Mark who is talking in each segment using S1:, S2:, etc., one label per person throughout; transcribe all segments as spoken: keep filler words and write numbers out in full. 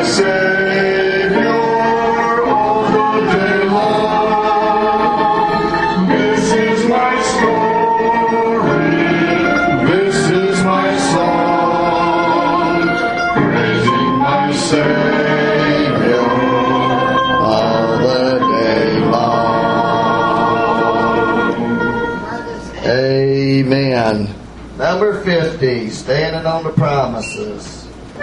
S1: Number fifty, standing on the promises.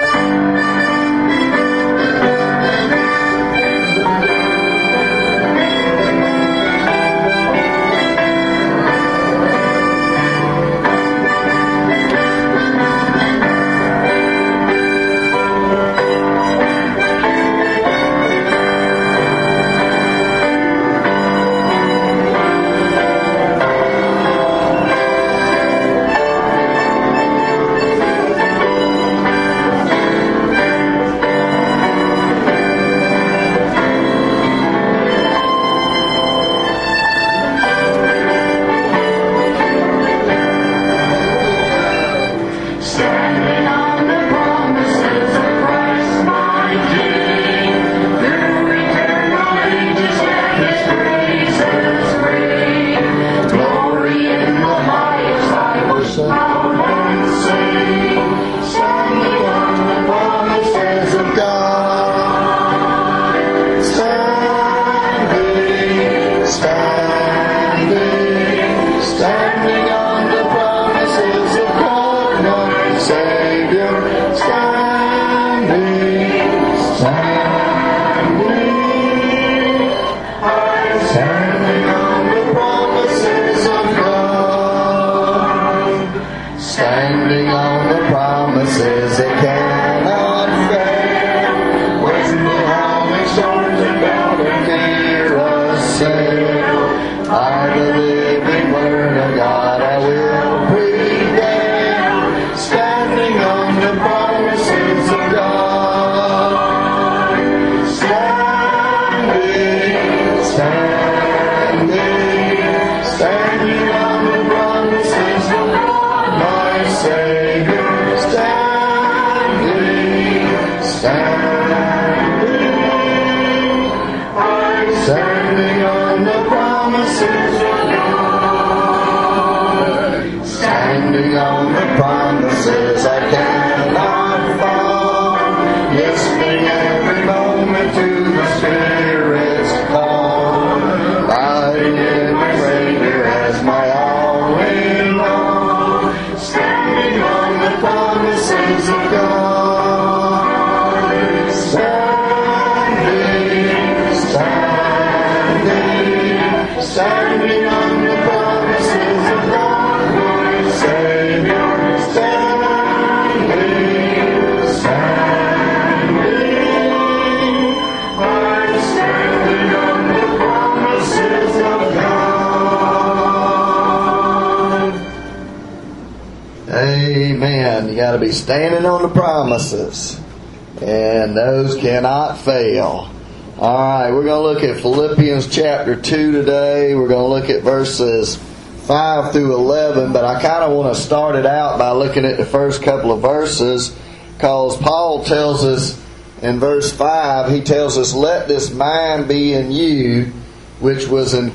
S1: Amen. You got to be standing on the promises, and those cannot fail. All right, we're going to look at Philippians chapter two today. We're going to look at verses five through eleven, but I kind of want to start it out by looking at the first couple of verses, because Paul tells us in verse five, he tells us, "Let this mind be in you, which was in,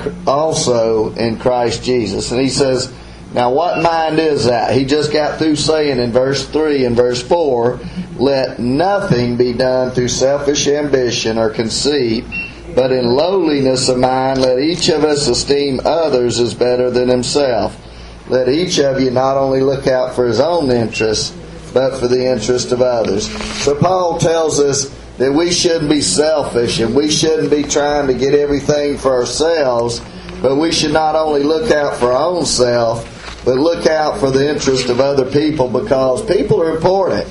S1: also in Christ Jesus." And he says, now what mind is that? He just got through saying in verse three and verse four, "Let nothing be done through selfish ambition or conceit, but in lowliness of mind let each of us esteem others as better than himself. Let each of you not only look out for his own interests, but for the interest of others." So Paul tells us that we shouldn't be selfish, and we shouldn't be trying to get everything for ourselves, but we should not only look out for our own self, but look out for the interest of other people, because people are important.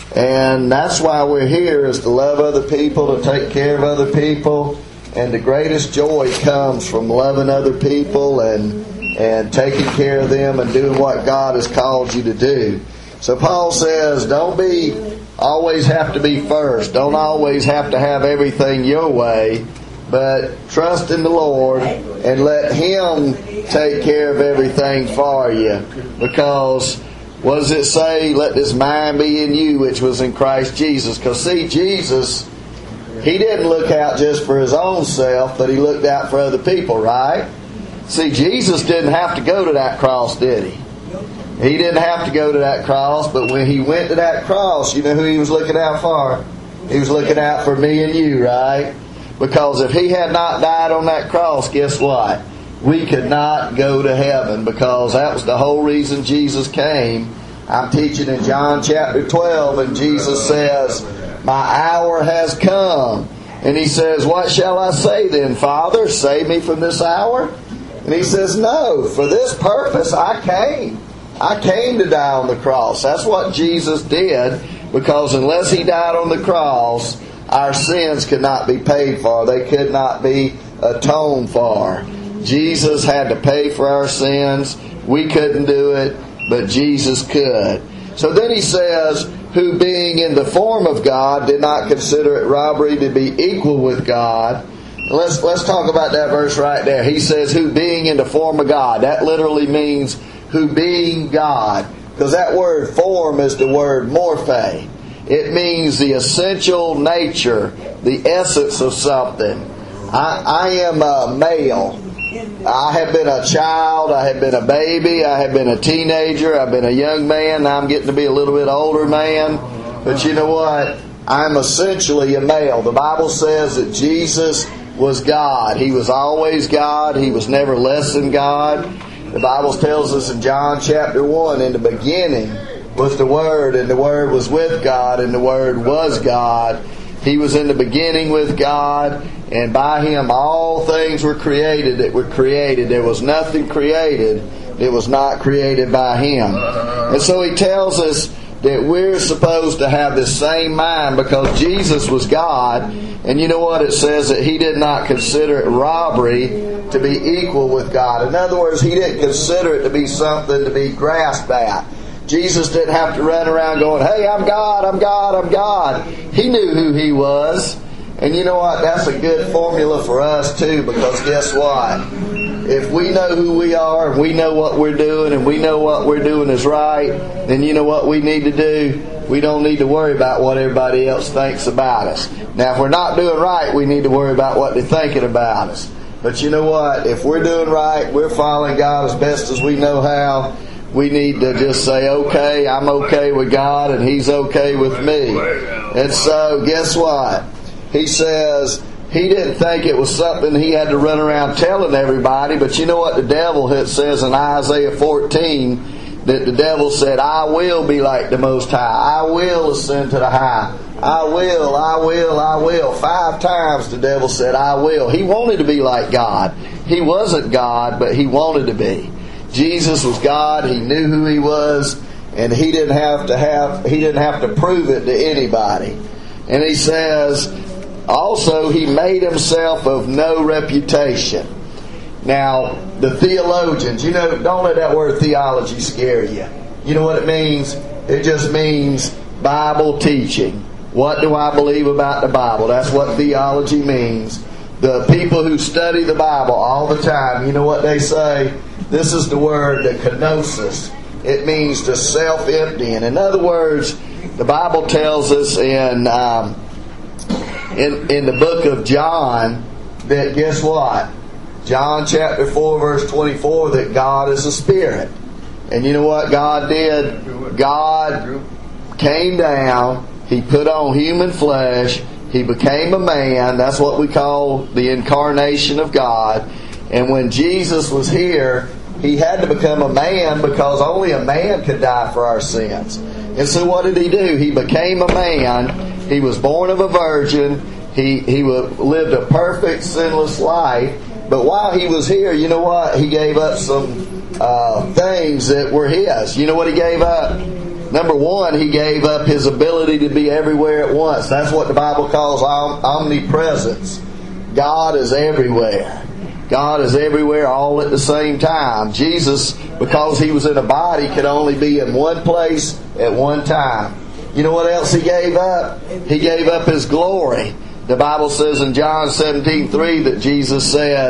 S1: And that's why we're here, is to love other people, to take care of other people. And the greatest joy comes from loving other people and and taking care of them and doing what God has called you to do. So Paul says, don't be always have to be first. Don't always have to have everything your way. But trust in the Lord and let Him take care of everything for you. Because, what does it say? Let this mind be in you, which was in Christ Jesus. Because see, Jesus He didn't look out just for His own self, but He looked out for other people, right? See, Jesus didn't have to go to that cross, did He? He didn't have to go to that cross, but when He went to that cross, you know who He was looking out for? He was looking out for me and you, right? Because if He had not died on that cross, guess what? We could not go to heaven, because that was the whole reason Jesus came. I'm teaching in John chapter twelve, and Jesus says, "My hour has come." And He says, "What shall I say then, Father? Save me from this hour?" And He says, "No, for this purpose I came. I came to die on the cross." That's what Jesus did, because unless He died on the cross, our sins could not be paid for. They could not be atoned for. Jesus had to pay for our sins. We couldn't do it, but Jesus could. So then He says, "Who being in the form of God did not consider it robbery to be equal with God." Let's let's talk about that verse right there. He says, "Who being in the form of God." That literally means who being God. Because that word form is the word morphe. It means the essential nature, the essence of something. I, I am a male. I have been a child, I have been a baby, I have been a teenager, I've been a young man, now I'm getting to be a little bit older man. But you know what? I'm essentially a male. The Bible says that Jesus was God. He was always God. He was never less than God. The Bible tells us in John chapter one, in the beginning was the Word, and the Word was with God, and the Word was God. He was in the beginning with God, and by Him all things were created that were created. There was nothing created that was not created by Him. And so He tells us that we're supposed to have this same mind, because Jesus was God. And you know what? It says that He did not consider it robbery to be equal with God. In other words, He didn't consider it to be something to be grasped at. Jesus didn't have to run around going, "Hey, I'm God, I'm God, I'm God." He knew who He was. And you know what? That's a good formula for us too, because guess what? If we know who we are, and we know what we're doing, and we know what we're doing is right, then you know what we need to do? We don't need to worry about what everybody else thinks about us. Now, if we're not doing right, we need to worry about what they're thinking about us. But you know what? If we're doing right, we're following God as best as we know how, we need to just say, "Okay, I'm okay with God, and He's okay with me." And so, guess what? He says He didn't think it was something He had to run around telling everybody. But you know what the devil says in Isaiah fourteen? That the devil said, "I will be like the Most High. I will ascend to the high. I will, I will, I will." Five times the devil said, "I will." He wanted to be like God. He wasn't God, but he wanted to be. Jesus was God. He knew who He was, and He didn't have to have He didn't have to prove it to anybody. And He says also He made Himself of no reputation. Now, the theologians, you know, don't let that word theology scare you. You know what it means? It just means Bible teaching. What do I believe about the Bible? That's what theology means. The people who study the Bible all the time, you know what they say? This is the word, the kenosis. It means to self-emptying. In other words, the Bible tells us in um, in in the book of John that, guess what? John chapter four verse twenty-four, that God is a spirit. And you know what God did? God came down. He put on human flesh. He became a man. That's what we call the incarnation of God. And when Jesus was here, He had to become a man, because only a man could die for our sins. And so what did He do? He became a man. He was born of a virgin. He, he lived a perfect, sinless life. But while He was here, you know what? He gave up some uh, things that were His. You know what He gave up? Number one, He gave up His ability to be everywhere at once. That's what the Bible calls omnipresence. God is everywhere. God is everywhere all at the same time. Jesus, because He was in a body, could only be in one place at one time. You know what else He gave up? He gave up His glory. The Bible says in John seventeen three that Jesus said,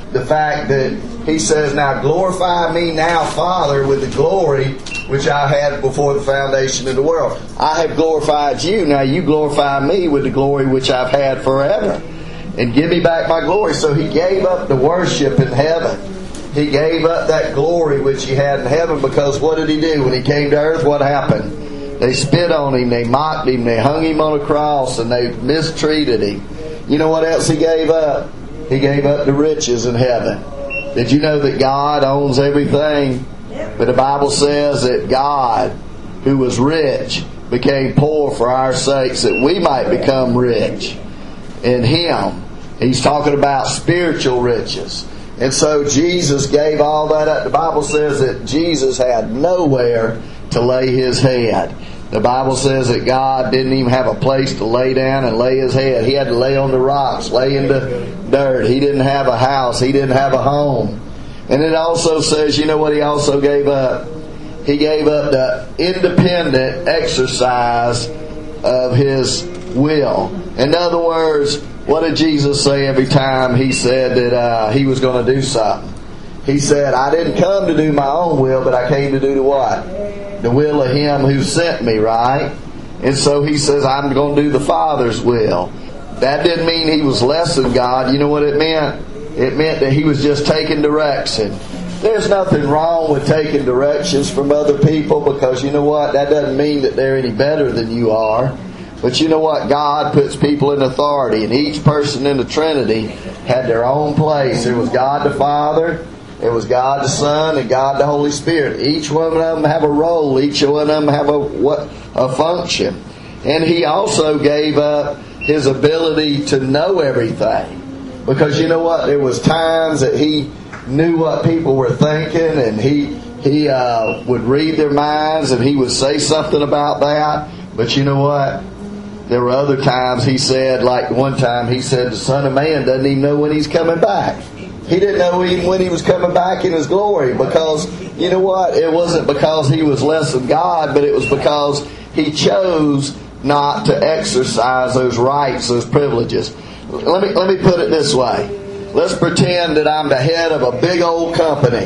S1: the fact that he says, now glorify me now, Father, with the glory which I had before the foundation of the world. I have glorified you, now you glorify me with the glory which I've had forever. And give me back my glory. So he gave up the worship in heaven. He gave up that glory which he had in heaven, because what did he do? When he came to earth, what happened? They spit on him, they mocked him, they hung him on a cross, and they mistreated him. You know what else he gave up? He gave up the riches in heaven. Did you know that God owns everything? But the Bible says that God, who was rich, became poor for our sakes, that we might become rich in Him. He's talking about spiritual riches. And so Jesus gave all that up. The Bible says that Jesus had nowhere to lay His head. The Bible says that God didn't even have a place to lay down and lay His head. He had to lay on the rocks, lay in the dirt. He didn't have a house. He didn't have a home. And it also says, you know what He also gave up? He gave up the independent exercise of His will. In other words, what did Jesus say every time He said that uh, He was going to do something? He said, I didn't come to do my own will, but I came to do the what? The will of Him who sent me, right? And so He says, I'm going to do the Father's will. That didn't mean He was less than God. You know what it meant? It meant that He was just taking direction. There's nothing wrong with taking directions from other people, because you know what? That doesn't mean that they're any better than you are. But you know what? God puts people in authority, and each person in the Trinity had their own place. There was God the Father, it was God the Son, and God the Holy Spirit. Each one of them have a role. Each one of them have a what a function. And He also gave up His ability to know everything, because you know what? There was times that He knew what people were thinking, and He He uh, would read their minds, and He would say something about that. But you know what? There were other times He said, like one time He said, the Son of Man doesn't even know when He's coming back. He didn't know even when He was coming back in His glory, because, you know what? It wasn't because He was less than God, but it was because He chose not to exercise those rights, those privileges. Let me, let me put it this way. Let's pretend that I'm the head of a big old company,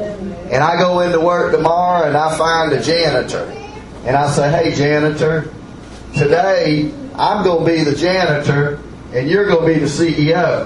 S1: and I go into work tomorrow and I find a janitor. And I say, hey janitor, today I'm going to be the janitor and you're going to be the C E O.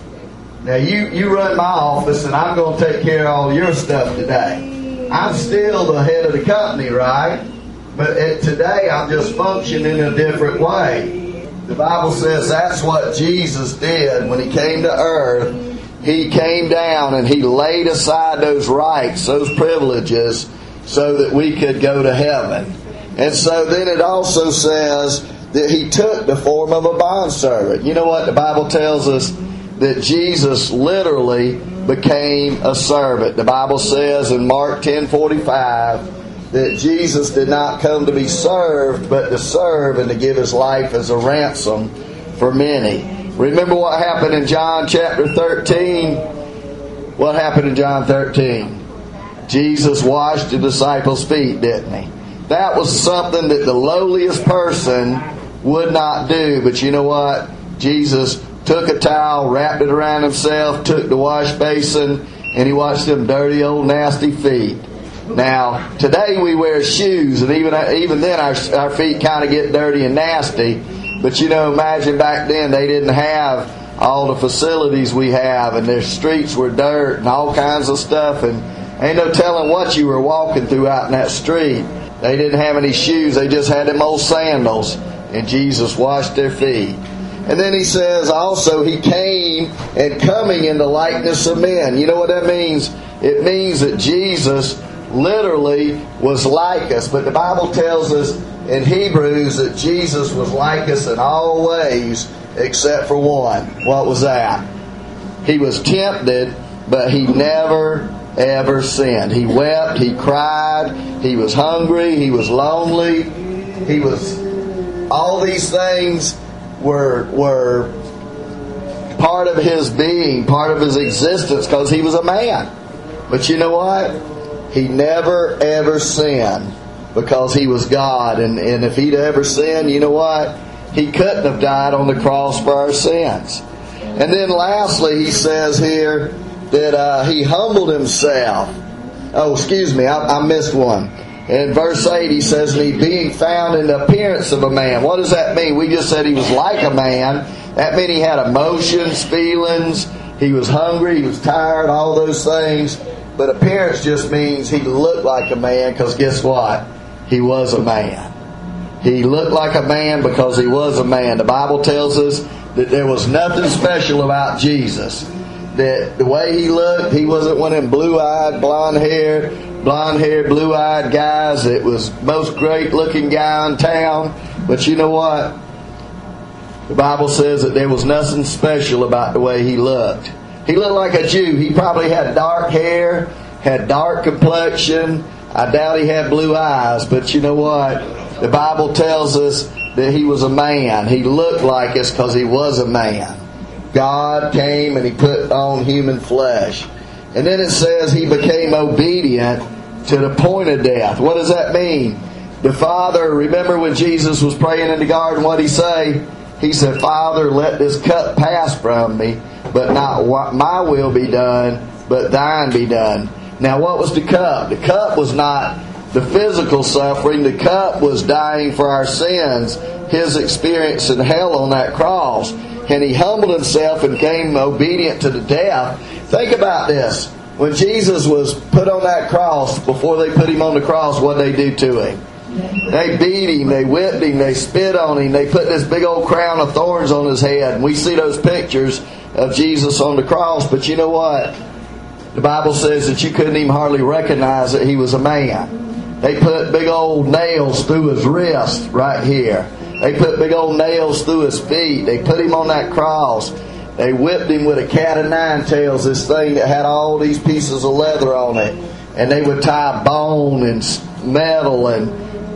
S1: Now you, you run my office and I'm going to take care of all your stuff today. I'm still the head of the company, right? But it, today I'm just functioning in a different way. The Bible says that's what Jesus did when He came to earth. He came down and He laid aside those rights, those privileges, so that we could go to heaven. And so then it also says that He took the form of a bondservant. You know what? The Bible tells us that Jesus literally became a servant. The Bible says in Mark ten forty-five that Jesus did not come to be served, but to serve and to give His life as a ransom for many. Remember what happened in John chapter thirteen? What happened in John thirteen? Jesus washed the disciples' feet, didn't He? That was something that the lowliest person would not do. But you know what? Jesus took a towel, wrapped it around Himself, took the wash basin, and He washed them dirty old nasty feet. Now, today we wear shoes, and even even then our, our feet kind of get dirty and nasty. But you know, imagine back then they didn't have all the facilities we have, and their streets were dirt and all kinds of stuff, and ain't no telling what you were walking through out in that street. They didn't have any shoes, they just had them old sandals, and Jesus washed their feet. And then He says also He came and coming in the likeness of men. You know what that means? It means that Jesus literally was like us. But the Bible tells us in Hebrews that Jesus was like us in all ways except for one. What was that? He was tempted, but He never ever sinned. He wept, He cried, He was hungry, He was lonely, He was... All these things were were part of His being, part of His existence, because He was a man. But you know what? He never ever sinned, because He was God. And, and if He'd ever sinned, you know what? He couldn't have died on the cross for our sins. And then lastly, He says here that uh, He humbled Himself. Oh, excuse me, I, I missed one. In verse eight, He says, He being found in the appearance of a man. What does that mean? We just said He was like a man. That meant He had emotions, feelings. He was hungry, He was tired, all those things. But appearance just means He looked like a man, because guess what? He was a man. He looked like a man because He was a man. The Bible tells us that there was nothing special about Jesus. That the way He looked, He wasn't one of them blue-eyed, blonde-haired, blonde-haired, blue-eyed guys that was most great-looking guy in town. But you know what? The Bible says that there was nothing special about the way He looked. He looked like a Jew. He probably had dark hair, had dark complexion. I doubt He had blue eyes, but you know what? The Bible tells us that He was a man. He looked like us because He was a man. God came and He put on human flesh. And then it says He became obedient to the point of death. What does that mean? The Father, remember when Jesus was praying in the garden, what He say? He said, Father, let this cup pass from me, but not my will be done, but Thine be done. Now what was the cup? The cup was not the physical suffering. The cup was dying for our sins, His experience in hell on that cross. And He humbled Himself and became obedient to the death. Think about this. When Jesus was put on that cross, before they put Him on the cross, what did they do to Him? They beat Him, they whipped Him, they spit on Him, they put this big old crown of thorns on His head. And we see those pictures of Jesus on the cross. But you know what? The Bible says that you couldn't even hardly recognize that He was a man. They put big old nails through His wrist right here. They put big old nails through His feet. They put Him on that cross. They whipped Him with a cat of nine tails, this thing that had all these pieces of leather on it. And they would tie bone and metal and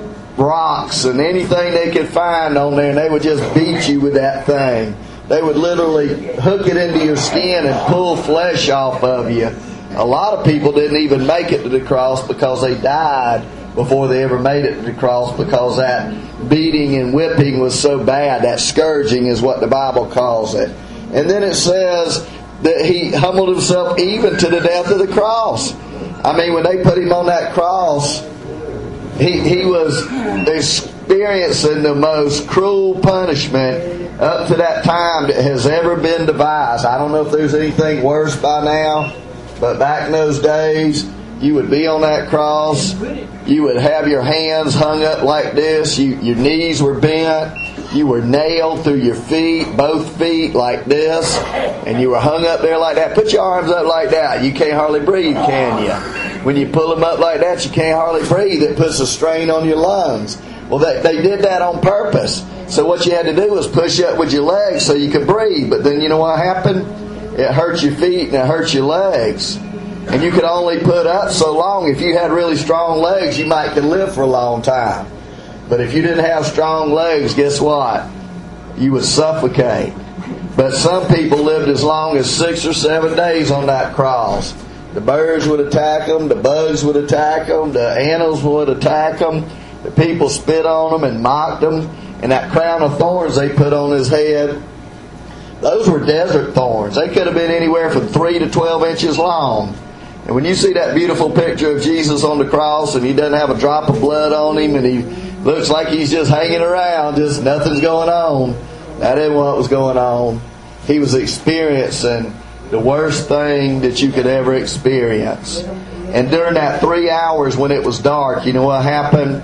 S1: rocks and anything they could find on there, and they would just beat you with that thing. They would literally hook it into your skin and pull flesh off of you. A lot of people didn't even make it to the cross because they died before they ever made it to the cross, because that beating and whipping was so bad. That scourging is what the Bible calls it. And then it says that He humbled Himself even to the death of the cross. I mean, when they put Him on that cross, He, he was experiencing the most cruel punishment up to that time that has ever been devised. I don't know if there's anything worse by now, but back in those days, you would be on that cross, you would have your hands hung up like this, you, your knees were bent, you were nailed through your feet, both feet like this, and you were hung up there like that. Put your arms up like that. You can't hardly breathe, can you? When you pull them up like that, you can't hardly breathe. It puts a strain on your lungs. Well, they, they did that on purpose. So what you had to do was push up with your legs so you could breathe. But then you know what happened? It hurt your feet and it hurt your legs. And you could only put up so long. If you had really strong legs, you might could live for a long time. But if you didn't have strong legs, guess what? You would suffocate. But some people lived as long as six or seven days on that cross. The birds would attack them, the bugs would attack them, the animals would attack them. The people spit on them and mocked them. And that crown of thorns they put on His head, those were desert thorns. They could have been anywhere from three to twelve inches long. And when you see that beautiful picture of Jesus on the cross and He doesn't have a drop of blood on Him and He looks like He's just hanging around, just nothing's going on, that isn't what was going on. He was experiencing the worst thing that you could ever experience. And during that three hours when it was dark, you know what happened?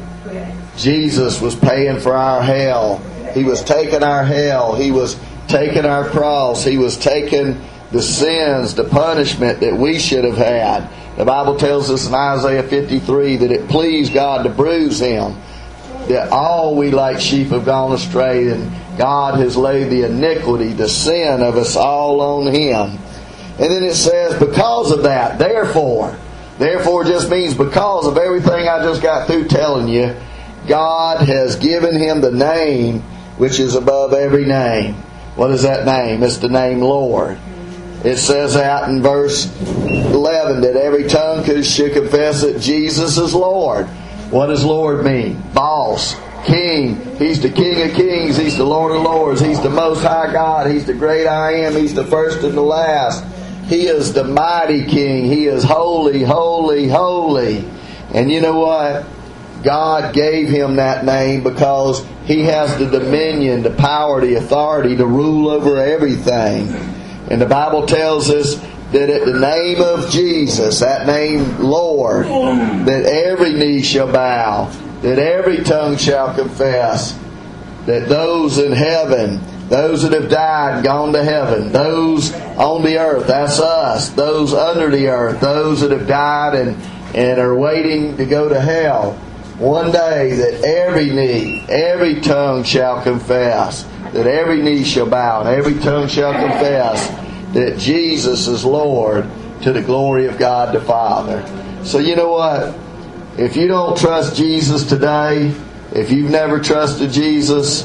S1: Jesus was paying for our hell. He was taking our hell. He was taking our cross. He was taking the sins, the punishment that we should have had. The Bible tells us in Isaiah fifty-three that it pleased God to bruise Him, that all we like sheep have gone astray, and God has laid the iniquity, the sin of us all on Him. And then it says, because of that, therefore, therefore just means because of everything I just got through telling you, God has given Him the name which is above every name. What is that name? It's the name Lord. It says out in verse eleven that every tongue should confess that Jesus is Lord. What does Lord mean? Boss, King. He's the King of Kings. He's the Lord of Lords. He's the Most High God. He's the great I Am. He's the first and the last. He is the mighty King. He is holy, holy, holy. And you know what? God gave him that name because he has the dominion, the power, the authority to rule over everything. And the Bible tells us that at the name of Jesus, that name Lord, that every knee shall bow, that every tongue shall confess, that those in heaven, those that have died and gone to heaven, those on the earth, that's us, those under the earth, those that have died and, and are waiting to go to hell, one day that every knee, every tongue shall confess, that every knee shall bow and every tongue shall confess that Jesus is Lord, to the glory of God the Father. So you know what? If you don't trust Jesus today, if you've never trusted Jesus,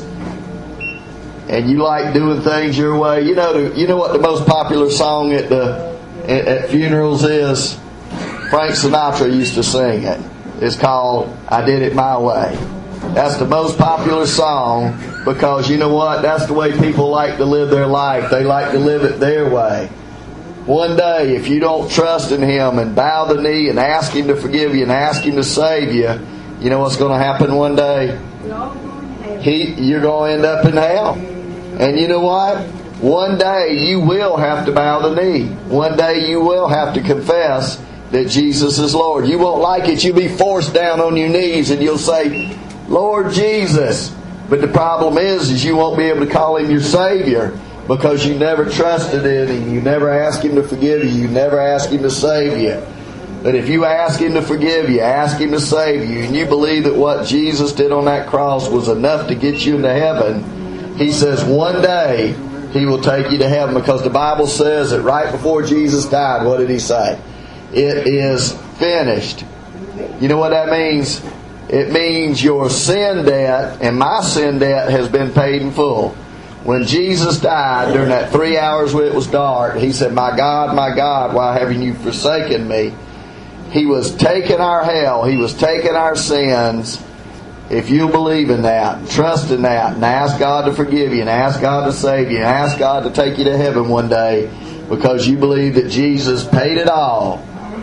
S1: and you like doing things your way, you know the, you know what the most popular song at the at, at funerals is? Frank Sinatra used to sing it. It's called "I Did It My Way." That's the most popular song because you know what? That's the way people like to live their life. They like to live it their way. One day, if you don't trust in Him and bow the knee and ask Him to forgive you and ask Him to save you, you know what's going to happen one day? He, you're going to end up in hell. And you know what? One day you will have to bow the knee. One day you will have to confess that Jesus is Lord. You won't like it. You'll be forced down on your knees and you'll say, Lord Jesus. But the problem is, is you won't be able to call Him your Savior because you never trusted in Him. You never asked Him to forgive you. You never asked Him to save you. But if you ask Him to forgive you, ask Him to save you, and you believe that what Jesus did on that cross was enough to get you into heaven, He says one day He will take you to heaven, because the Bible says that right before Jesus died, what did He say? It is finished. You know what that means? It means your sin debt and my sin debt has been paid in full. When Jesus died, during that three hours where it was dark, He said, my God, my God, why haven't you forsaken me? He was taking our hell. He was taking our sins. If you believe in that, trust in that, and ask God to forgive you, and ask God to save you, and ask God to take you to heaven one day, because you believe that Jesus paid it all.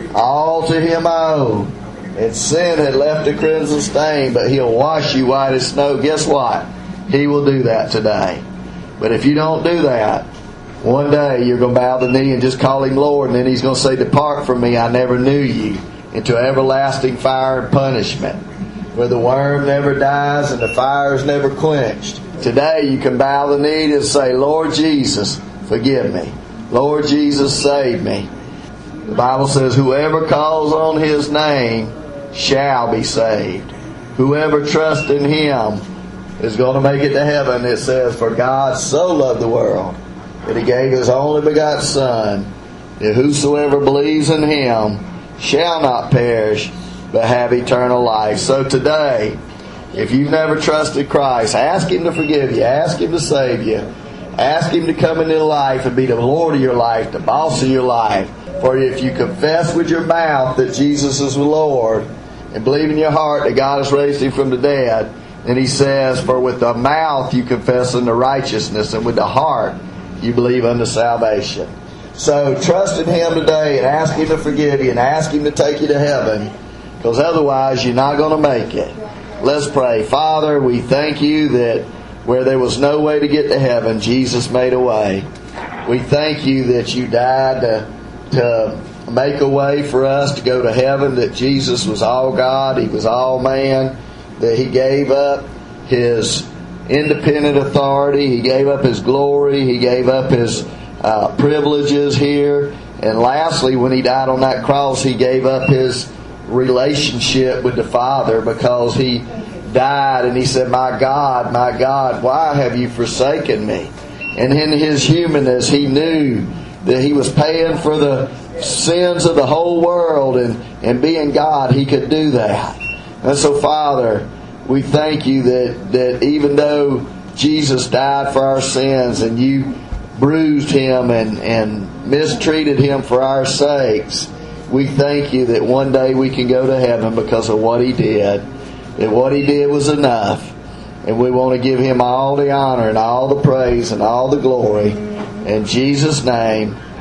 S1: All to Him I owe. And sin had left a crimson stain, but He'll wash you white as snow. Guess what? He will do that today. But if you don't do that, one day you're going to bow the knee and just call Him Lord, and then He's going to say, depart from me, I never knew you, into everlasting fire and punishment, where the worm never dies and the fire is never quenched. Today you can bow the knee and say, Lord Jesus, forgive me. Lord Jesus, save me. The Bible says, whoever calls on His name shall be saved. Whoever trusts in Him is going to make it to heaven. It says, for God so loved the world that He gave His only begotten Son, that whosoever believes in Him shall not perish, but have eternal life. So today, if you've never trusted Christ, ask Him to forgive you. Ask Him to save you. Ask Him to come into life and be the Lord of your life, the boss of your life. For if you confess with your mouth that Jesus is the Lord, and believe in your heart that God has raised Him from the dead, then He says, for with the mouth you confess unto righteousness, and with the heart you believe unto salvation. So trust in Him today and ask Him to forgive you and ask Him to take you to heaven, because otherwise you're not going to make it. Let's pray. Father, we thank You that where there was no way to get to heaven, Jesus made a way. We thank You that You died to, to make a way for us to go to heaven, that Jesus was all God, He was all man, that He gave up His independent authority, He gave up His glory, He gave up His uh, privileges here, and lastly, when He died on that cross, He gave up His relationship with the Father, because He died and He said, my God, my God, why have You forsaken me? And in His humanness, He knew that He was paying for the sins of the whole world, and, and being God, He could do that. And so, Father, we thank You that, that even though Jesus died for our sins and You bruised Him and, and mistreated Him for our sakes, we thank You that one day we can go to heaven because of what He did, that what He did was enough. And we want to give Him all the honor and all the praise and all the glory. In Jesus' name,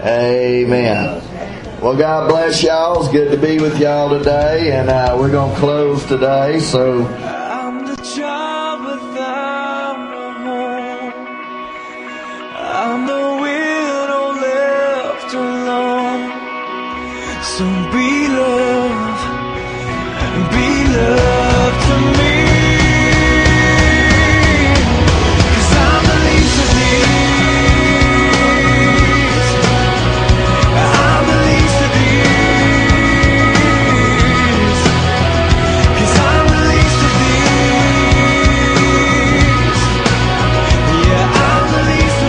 S1: Amen. Well, God bless y'all. It's good to be with y'all today, and uh, we're going to close today. So,
S2: I'm the child without a home. I'm the widow left alone. So be love, be love to me. 'Cause I'm the least of these. I'm the least of these. 'Cause I'm the least of these. Yeah, I'm the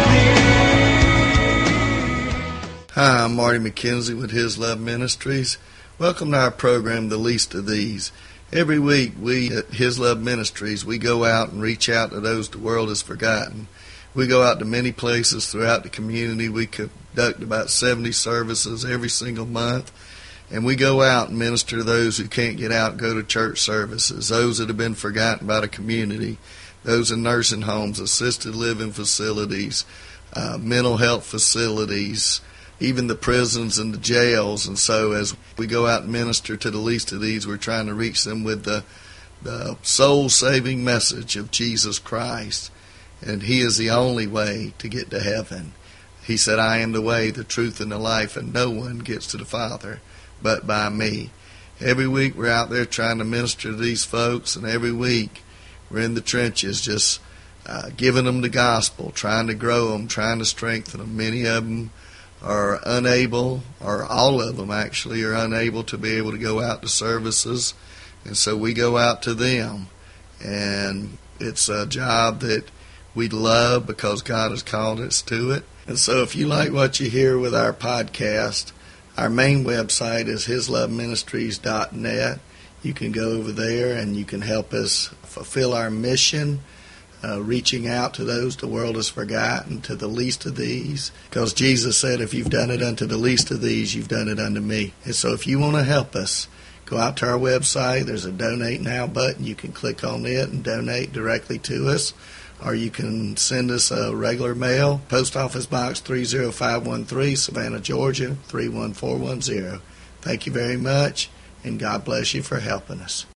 S2: least of these.
S3: Hi, I'm Marty McKenzie with His Love Ministries. Welcome to our program, The Least of These. Every week, we at His Love Ministries, we go out and reach out to those the world has forgotten. We go out to many places throughout the community. We conduct about seventy services every single month. And we go out and minister to those who can't get out and go to church services, those that have been forgotten by the community, those in nursing homes, assisted living facilities, uh, mental health facilities, even the prisons and the jails. And so as we go out and minister to the least of these, we're trying to reach them with the, the soul-saving message of Jesus Christ. And He is the only way to get to heaven. He said, I am the way, the truth, and the life, and no one gets to the Father but by me. Every week we're out there trying to minister to these folks, and every week we're in the trenches just uh, giving them the gospel, trying to grow them, trying to strengthen them. Many of them are unable, or all of them actually, are unable to be able to go out to services. And so we go out to them. And it's a job that we love because God has called us to it. And so if you like what you hear with our podcast, our main website is his love ministries dot net. You can go over there and you can help us fulfill our mission, Uh, reaching out to those the world has forgotten, to the least of these. Because Jesus said, if you've done it unto the least of these, you've done it unto me. And so if you want to help us, go out to our website. There's a Donate Now button. You can click on it and donate directly to us. Or you can send us a regular mail, Post Office Box three oh five one three, Savannah, Georgia, three one four one zero. Thank you very much, and God bless you for helping us.